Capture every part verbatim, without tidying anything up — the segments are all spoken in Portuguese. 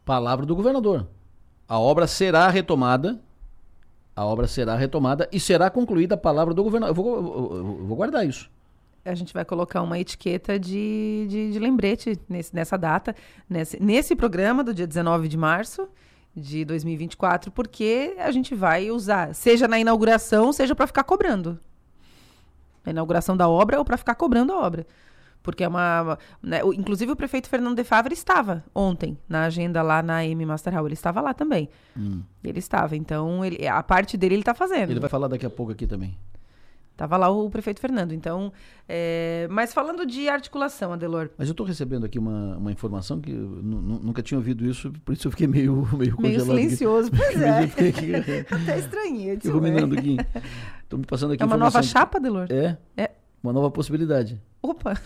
Palavra do governador. A obra será retomada, a obra será retomada e será concluída a palavra do governador. Eu vou, eu, eu vou guardar isso. A gente vai colocar uma etiqueta de, de, de lembrete nesse, nessa data, nesse, nesse programa do dia dezenove de março de dois mil e vinte e quatro, porque a gente vai usar, seja na inauguração, seja para ficar cobrando. A inauguração da obra ou para ficar cobrando a obra. Porque é uma... Né, o, inclusive o prefeito Fernando de Fávero estava ontem na agenda lá na A M Master Hall. Ele estava lá também. Hum. Ele estava. Então, ele, a parte dele ele está fazendo. Ele vai falar daqui a pouco aqui também. Estava lá o prefeito Fernando. Então, é... mas falando de articulação, Adelor. Mas eu estou recebendo aqui uma, uma informação que eu n- nunca tinha ouvido isso, por isso eu fiquei meio, meio congelado. Meio silencioso, aqui. Pois é. Aqui, Até estranhei. Estou ruminando aqui. Estou me passando aqui É uma nova de... chapa, Adelor? É, é, uma nova possibilidade. Opa!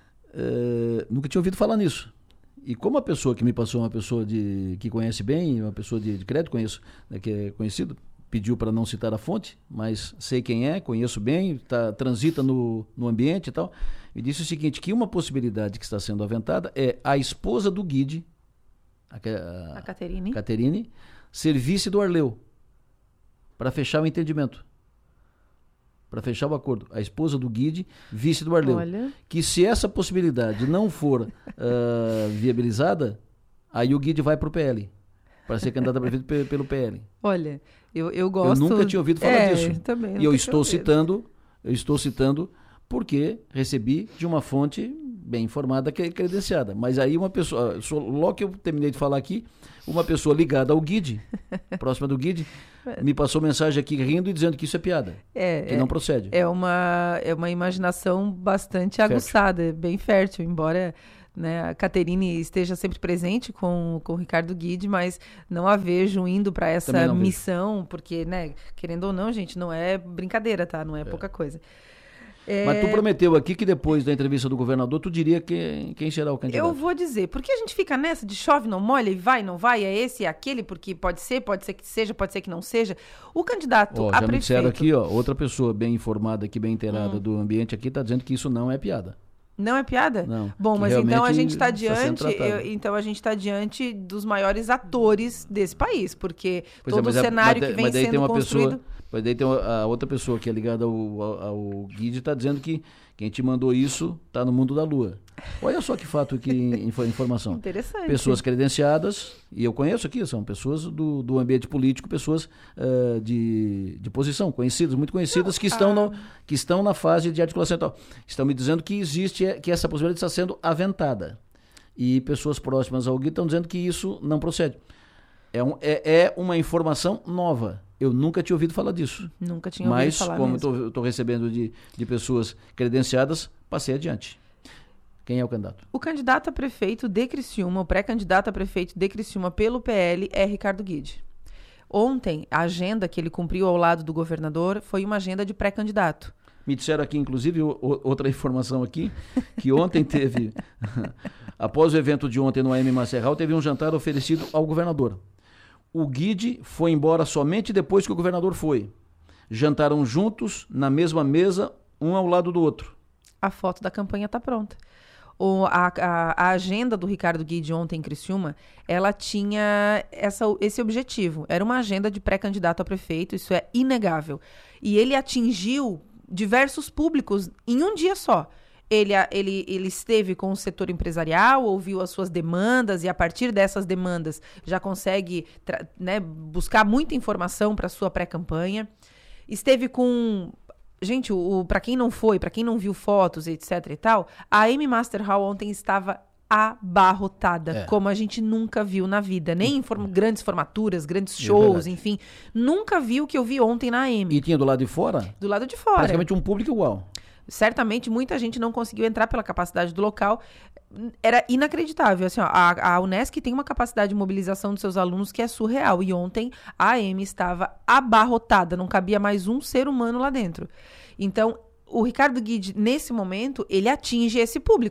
É, nunca tinha ouvido falar nisso. E como a pessoa que me passou é uma pessoa de, que conhece bem, uma pessoa de, de crédito, conheço, né, que é conhecido, pediu para não citar a fonte, mas sei quem é, conheço bem, tá, transita no, no ambiente e tal, e disse o seguinte, que uma possibilidade que está sendo aventada é a esposa do Guide, a, a, a Caterine. Caterine, ser vice do Arleu, para fechar o entendimento. Para fechar o acordo, a esposa do Guide, vice do Arleu. Olha. Que se essa possibilidade não for uh, viabilizada, aí o Guide vai para o P L, para ser candidato a prefeito pe- pelo P L. Olha, eu, eu gosto... Eu nunca tinha ouvido falar é, disso. Também, e eu estou citando, eu estou citando porque recebi de uma fonte bem informada, que é credenciada. Mas aí uma pessoa, logo que eu terminei de falar aqui, uma pessoa ligada ao Guide, próxima do Guide, me passou mensagem aqui rindo e dizendo que isso é piada, é, que é, não procede. É uma, é uma imaginação bastante aguçada, fértil. bem fértil, embora... Né, a Caterine esteja sempre presente com, com o Ricardo Guide, mas não a vejo indo para essa missão, vejo. Porque, né, querendo ou não, gente, não é brincadeira, tá? Não é, é. pouca coisa. É... Mas tu prometeu aqui que depois da entrevista do governador, tu diria que, quem será o candidato? Eu vou dizer, porque a gente fica nessa de chove, não molha, e vai, não vai, é esse, é aquele, porque pode ser, pode ser que seja, pode ser que não seja. O candidato oh, a já prefeito... me disseram aqui, ó, outra pessoa bem informada aqui, bem inteirada hum. do ambiente aqui, está dizendo que isso não é piada. Não é piada? Não. Bom, mas então a gente está diante, eu, então a gente está diante dos maiores atores desse país, porque pois todo é, o cenário é, que vem sendo tem uma construído... Pessoa, mas daí tem uma, a outra pessoa que é ligada ao, ao, ao Guide está dizendo que quem te mandou isso está no mundo da lua. Olha só que fato, que informação. Interessante. Pessoas credenciadas, e eu conheço aqui, são pessoas do, do ambiente político, pessoas uh, de, de posição, conhecidas, muito conhecidas, Não, que, estão ah. no, que estão na fase de articulação e tal. Estão me dizendo que existe, que essa possibilidade está sendo aventada. E pessoas próximas ao Guide estão dizendo que isso não procede. É, um, é, é uma informação nova. Eu nunca tinha ouvido falar disso. Nunca tinha ouvido Mas, falar como eu estou recebendo de, de pessoas credenciadas, passei adiante. Quem é o candidato? O candidato a prefeito de Criciúma, o pré-candidato a prefeito de Criciúma pelo P L é Ricardo Guide. Ontem, a agenda que ele cumpriu ao lado do governador foi uma agenda de pré-candidato. Me disseram aqui, inclusive, o, outra informação aqui, que ontem teve, após o evento de ontem no A M Macerral, teve um jantar oferecido ao governador. O Guide foi embora somente depois que o governador foi. Jantaram juntos, na mesma mesa, um ao lado do outro. A foto da campanha está pronta. O, a, a, a agenda do Ricardo Guide ontem em Criciúma, ela tinha essa, esse objetivo. Era uma agenda de pré-candidato a prefeito, isso é inegável. E ele atingiu diversos públicos em um dia só. Ele, ele, ele esteve com o setor empresarial, ouviu as suas demandas e a partir dessas demandas já consegue tra- né, buscar muita informação para a sua pré-campanha. Esteve com... Gente, o, o, para quem não foi, para quem não viu fotos, etc e tal, a A M Master Hall ontem estava abarrotada, é. como a gente nunca viu na vida. Nem em form- grandes formaturas, grandes shows, é enfim. Nunca vi o que eu vi ontem na A M. E tinha do lado de fora? Do lado de fora. Praticamente um público igual. Certamente muita gente não conseguiu entrar pela capacidade do local. Era inacreditável. Assim, ó, a, a Unesc tem uma capacidade de mobilização dos seus alunos que é surreal. E ontem a A M estava abarrotada. Não cabia mais um ser humano lá dentro. Então, o Ricardo Guide, nesse momento, ele atinge esse público.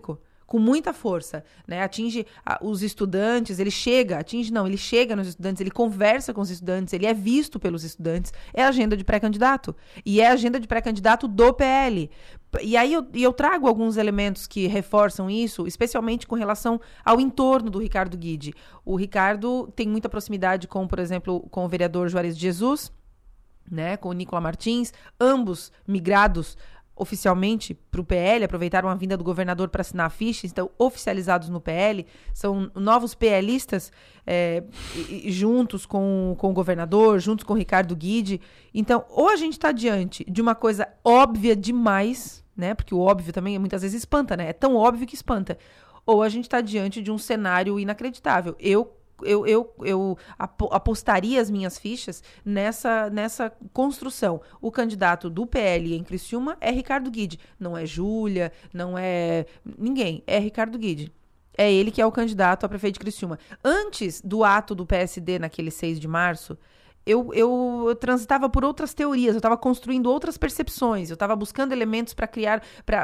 com muita força, né? Atinge a, os estudantes, ele chega, atinge não, ele chega nos estudantes, ele conversa com os estudantes, ele é visto pelos estudantes, é a agenda de pré-candidato, e é a agenda de pré-candidato do P L. E aí eu, eu trago alguns elementos que reforçam isso, especialmente com relação ao entorno do Ricardo Guide. O Ricardo tem muita proximidade com, por exemplo, com o vereador Juarez de Jesus, né, com o Nicola Martins, ambos migrados oficialmente para o P L, aproveitaram a vinda do governador para assinar a ficha, estão oficializados no P L, são novos PListas é, e, e juntos com, com o governador, juntos com o Ricardo Guide. Então, ou a gente está diante de uma coisa óbvia demais, né, porque o óbvio também muitas vezes espanta, né, é tão óbvio que espanta, ou a gente está diante de um cenário inacreditável. Eu Eu, eu, eu apostaria as minhas fichas nessa, nessa construção. O candidato do P L em Criciúma é Ricardo Guide. Não é Júlia, não é ninguém. É Ricardo Guide. É ele que é o candidato a prefeito de Criciúma. Antes do ato do P S D, naquele seis de março, eu, eu, eu transitava por outras teorias, eu estava construindo outras percepções, eu estava buscando elementos para criar,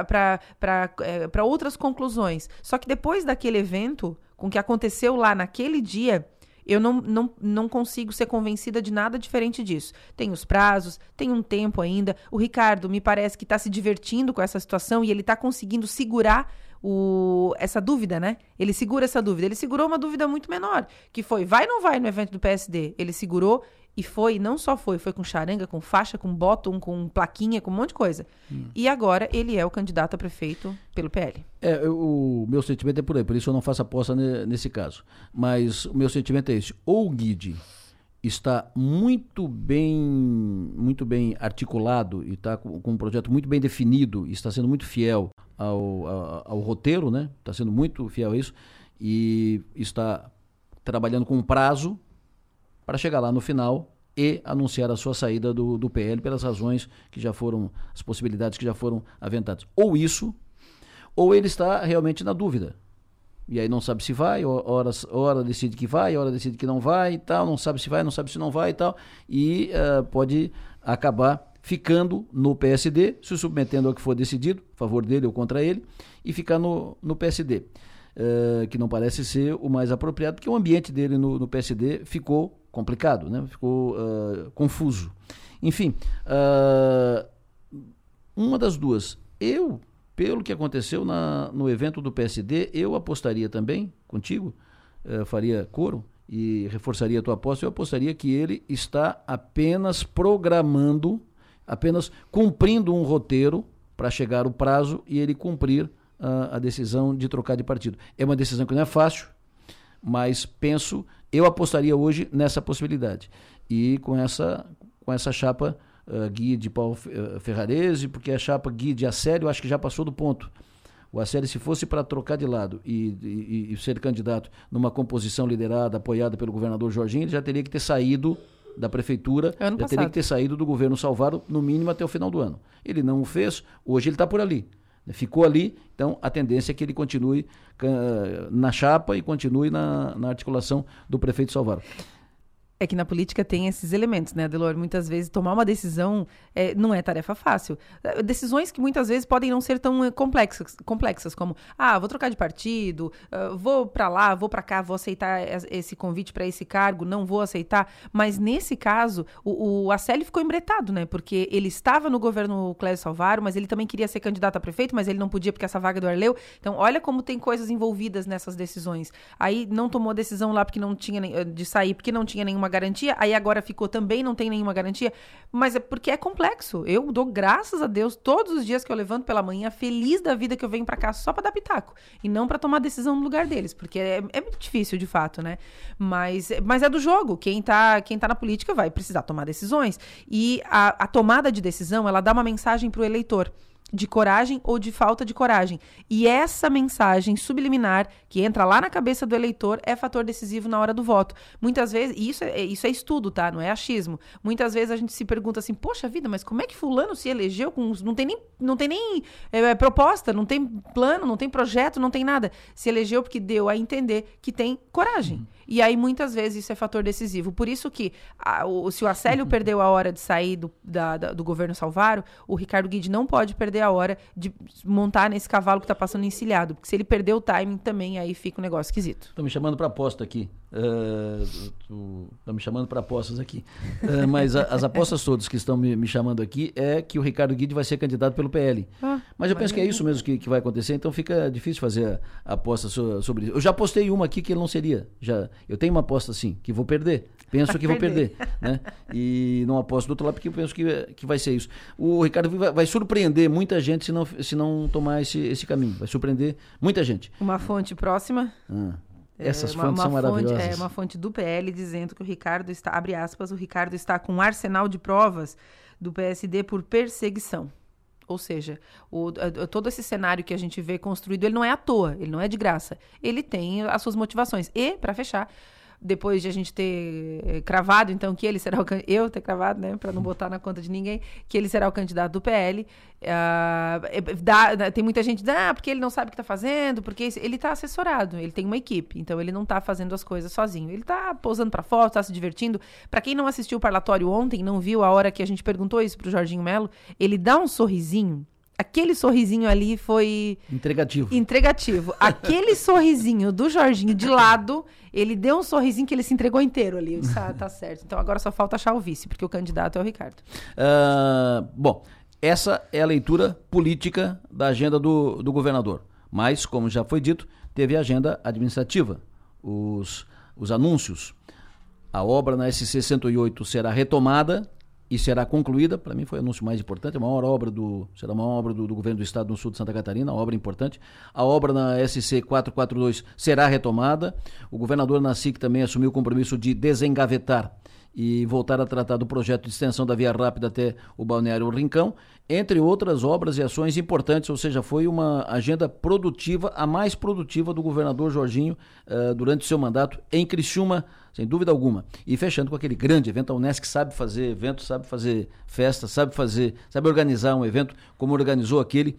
para outras conclusões. Só que depois daquele evento, com o que aconteceu lá naquele dia, eu não, não, não consigo ser convencida de nada diferente disso. Tem os prazos, tem um tempo ainda. O Ricardo me parece que está se divertindo com essa situação e ele está conseguindo segurar o, essa dúvida, né? Ele segura essa dúvida. Ele segurou uma dúvida muito menor, que foi, vai ou não vai no evento do P S D? Ele segurou e foi, não só foi, foi com charanga, com faixa, com bottom, com plaquinha, com um monte de coisa. Hum. E agora ele é o candidato a prefeito pelo P L. É, eu, o meu sentimento é por aí, por isso eu não faço aposta ne, nesse caso. Mas o meu sentimento é esse. Ou o Guide está muito bem, muito bem articulado e está com, com um projeto muito bem definido e está sendo muito fiel ao, ao, ao roteiro, né? Está sendo muito fiel a isso e está trabalhando com um prazo para chegar lá no final e anunciar a sua saída do, do P L pelas razões que já foram, as possibilidades que já foram aventadas. Ou isso, ou ele está realmente na dúvida. E aí não sabe se vai, hora, hora decide que vai, hora decide que não vai e tal, não sabe se vai, não sabe se não vai e tal, e uh, pode acabar ficando no P S D, se submetendo ao que for decidido, a favor dele ou contra ele, e ficar no, no P S D. Uh, que não parece ser o mais apropriado, porque o ambiente dele no, no P S D ficou complicado, né? Ficou uh, confuso. Enfim, uh, uma das duas. Eu, pelo que aconteceu na, no evento do P S D, eu apostaria também, contigo, uh, faria coro e reforçaria a tua aposta, eu apostaria que ele está apenas programando, apenas cumprindo um roteiro para chegar o prazo e ele cumprir a decisão de trocar de partido. É uma decisão que não é fácil, mas penso, eu apostaria hoje nessa possibilidade. E com essa, com essa chapa uh, Gui de Paulo Ferrarese, porque a chapa Gui de Acélio, eu acho que já passou do ponto. O Acélio, se fosse para trocar de lado e, e, e ser candidato numa composição liderada, apoiada pelo governador Jorginho, ele já teria que ter saído da prefeitura, ano já passado. teria que ter saído do governo Salvaro, no mínimo até o final do ano. Ele não o fez, hoje ele está por ali. Ficou ali, então a tendência é que ele continue uh, na chapa e continue na, na articulação do prefeito Salvaro. É que na política tem esses elementos, né, Adelor? Muitas vezes tomar uma decisão é, não é tarefa fácil. Decisões que muitas vezes podem não ser tão complexas, complexas como, ah, vou trocar de partido, uh, vou para lá, vou para cá, vou aceitar esse convite para esse cargo, não vou aceitar. Mas nesse caso, o, o Acélio ficou embretado, né? Porque ele estava no governo Clésio Salvaro, mas ele também queria ser candidato a prefeito, mas ele não podia porque essa vaga é do Arleu. Então, olha como tem coisas envolvidas nessas decisões. Aí não tomou decisão lá porque não tinha de sair, porque não tinha nenhuma garantia, aí agora ficou também, não tem nenhuma garantia, mas é porque é complexo. Eu dou graças a Deus todos os dias que eu levanto pela manhã, feliz da vida que eu venho pra cá só pra dar pitaco, e não pra tomar decisão no lugar deles, porque é, é muito difícil de fato, né? Mas, mas é do jogo, quem tá, quem tá na política vai precisar tomar decisões, e a, a tomada de decisão, ela dá uma mensagem pro eleitor, de coragem ou de falta de coragem. E essa mensagem subliminar que entra lá na cabeça do eleitor é fator decisivo na hora do voto. Muitas vezes, e isso é, isso é estudo, tá? Não é achismo. Muitas vezes a gente se pergunta assim, poxa vida, mas como é que fulano se elegeu com... Não tem nem, não tem nem é, proposta, não tem plano, não tem projeto, não tem nada. Se elegeu porque deu a entender que tem coragem. Uhum. E aí, muitas vezes, isso é fator decisivo. Por isso que, a, o, se o Acélio perdeu a hora de sair do, da, da, do governo Salvaro, o Ricardo Guide não pode perder a hora de montar nesse cavalo que está passando encilhado. Porque se ele perder o timing também, aí fica um negócio esquisito. Estão me chamando para aposta aqui. Estão me chamando para apostas aqui. Uh, mas a, as apostas todas que estão me, me chamando aqui é que o Ricardo Guide vai ser candidato pelo P L. Ah, mas eu penso que é isso mesmo que, que vai acontecer, então fica difícil fazer a, a aposta so, sobre isso. Eu já postei uma aqui que ele não seria. Já, eu tenho uma aposta sim, que vou perder. Penso que vou perder. Né? E não aposto do outro lado porque eu penso que, que vai ser isso. O Ricardo vai, vai surpreender muita gente se não, se não tomar esse, esse caminho. Vai surpreender muita gente. Uma fonte próxima. Ah. Essas é, fontes uma, são uma maravilhosas. Fonte, é uma fonte do P L dizendo que o Ricardo está, abre aspas, o Ricardo está com um arsenal de provas do P S D por perseguição. Ou seja, o, a, todo esse cenário que a gente vê construído, ele não é à toa, ele não é de graça. Ele tem as suas motivações. E, para fechar, depois de a gente ter cravado, então, que ele será o eu ter cravado, né, para não botar na conta de ninguém, que ele será o candidato do P L, uh, dá, tem muita gente dizendo, ah, porque ele não sabe o que está fazendo, porque ele está assessorado, ele tem uma equipe, então ele não está fazendo as coisas sozinho, ele está posando para foto, está se divertindo. Para quem não assistiu o parlatório ontem, não viu a hora que a gente perguntou isso para o Jorginho Melo, ele dá um sorrisinho. Aquele sorrisinho ali foi... Entregativo. Entregativo. Aquele sorrisinho do Jorginho de lado, ele deu um sorrisinho que ele se entregou inteiro ali. Eu disse, ah, tá certo. Então agora só falta achar o vice, porque o candidato é o Ricardo. Uh, bom, essa é a leitura política da agenda do, do governador. Mas, como já foi dito, teve a agenda administrativa, os, os anúncios. A obra na S C cento e oito será retomada e será concluída. Para mim foi o anúncio mais importante, a maior obra do, será a maior obra do, do governo do estado no sul de Santa Catarina, uma obra importante. A obra na S C quatrocentos e quarenta e dois será retomada. O governador Nassic também assumiu o compromisso de desengavetar e voltar a tratar do projeto de extensão da Via Rápida até o Balneário Rincão, entre outras obras e ações importantes, ou seja, foi uma agenda produtiva, a mais produtiva do governador Jorginho uh, durante seu mandato em Criciúma, sem dúvida alguma. E fechando com aquele grande evento, a Unesc sabe fazer evento, sabe fazer festa, sabe fazer, sabe organizar um evento, como organizou aquele,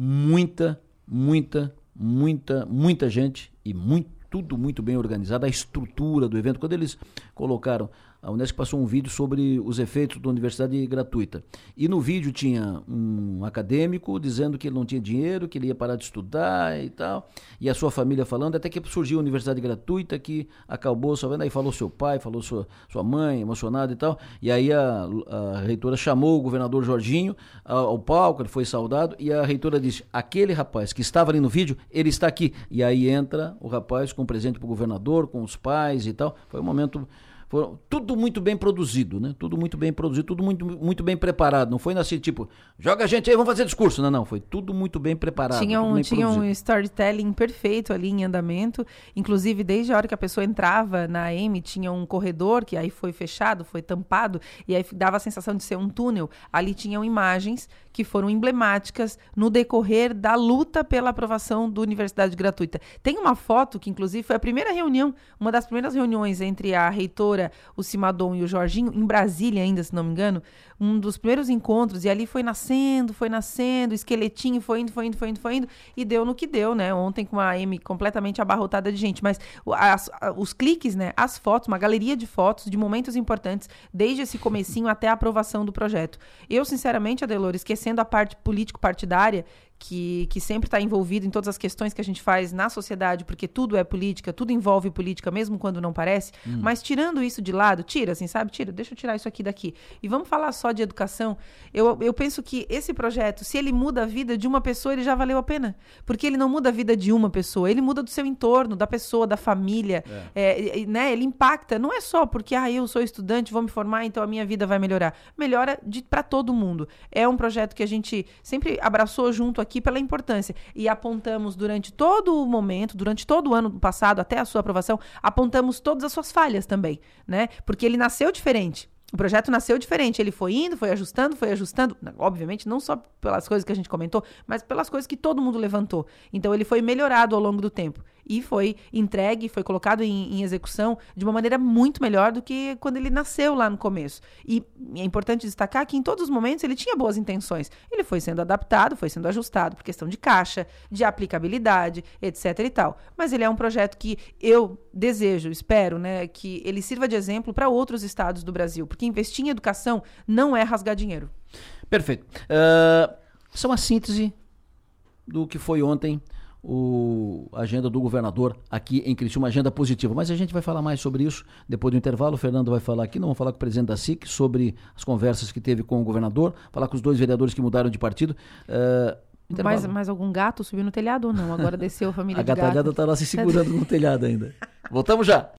muita, muita, muita, muita gente e muito, tudo muito bem organizado, a estrutura do evento. Quando eles colocaram, a Unesc passou um vídeo sobre os efeitos da universidade gratuita. E no vídeo tinha um acadêmico dizendo que ele não tinha dinheiro, que ele ia parar de estudar e tal, e a sua família falando, até que surgiu a universidade gratuita, que acabou, só vendo, aí falou seu pai, falou sua, sua mãe, emocionado e tal, e aí a, a reitora chamou o governador Jorginho ao, ao palco, ele foi saudado, e a reitora disse, aquele rapaz que estava ali no vídeo, ele está aqui. E aí entra o rapaz com um presente para o governador, com os pais e tal. Foi um momento... Foi tudo muito bem produzido, né? Tudo muito bem produzido, tudo muito, muito bem preparado. Não foi assim, tipo, joga a gente aí, vamos fazer discurso. Não, não, foi tudo muito bem preparado. Tinha um, tinha um storytelling perfeito ali em andamento. Inclusive, desde a hora que a pessoa entrava na A M, tinha um corredor que aí foi fechado, foi tampado, e aí dava a sensação de ser um túnel. Ali tinham imagens que foram emblemáticas no decorrer da luta pela aprovação da universidade gratuita. Tem uma foto que, inclusive, foi a primeira reunião, uma das primeiras reuniões entre a reitora, o Simadon e o Jorginho, em Brasília ainda, se não me engano, um dos primeiros encontros, e ali foi nascendo, foi nascendo, o esqueletinho foi indo, foi indo, foi indo, foi indo, e deu no que deu, né? Ontem com a A M completamente abarrotada de gente, mas as, os cliques, né? As fotos, uma galeria de fotos de momentos importantes, desde esse comecinho até a aprovação do projeto. Eu, sinceramente, Adelor, esquecendo a parte político-partidária, que, que sempre está envolvido em todas as questões que a gente faz na sociedade, porque tudo é política, tudo envolve política, mesmo quando não parece, hum. mas tirando isso de lado, tira, assim, sabe? Tira, deixa eu tirar isso aqui daqui. E vamos falar só de educação. Eu, eu penso que esse projeto, se ele muda a vida de uma pessoa, ele já valeu a pena. Porque ele não muda a vida de uma pessoa, ele muda do seu entorno, da pessoa, da família, é. É, né? Ele impacta, não é só porque, ah, eu sou estudante, vou me formar, então a minha vida vai melhorar. Melhora para todo mundo. É um projeto que a gente sempre abraçou junto aqui pela importância. E apontamos durante todo o momento, durante todo o ano passado, até a sua aprovação, apontamos todas as suas falhas também, né? Porque ele nasceu diferente. O projeto nasceu diferente, ele foi indo, foi ajustando, foi ajustando, obviamente não só pelas coisas que a gente comentou, mas pelas coisas que todo mundo levantou. Então ele foi melhorado ao longo do tempo. e foi entregue, foi colocado em, em execução de uma maneira muito melhor do que quando ele nasceu lá no começo. E é importante destacar que em todos os momentos ele tinha boas intenções. Ele foi sendo adaptado, foi sendo ajustado por questão de caixa, de aplicabilidade, etc e tal. Mas ele é um projeto que eu desejo, espero, né, que ele sirva de exemplo para outros estados do Brasil, porque investir em educação não é rasgar dinheiro. Perfeito. Uh, essa é uma síntese do que foi ontem o, a agenda do governador aqui em Criciúma, uma agenda positiva. Mas a gente vai falar mais sobre isso depois do intervalo. O Fernando vai falar aqui, não vamos falar com o presidente da S I C sobre as conversas que teve com o governador, falar com os dois vereadores que mudaram de partido. Uh, mais, mais algum gato subiu no telhado ou não? Agora desceu a família a de gato. A gatalhada está lá se segurando no telhado ainda. Voltamos já!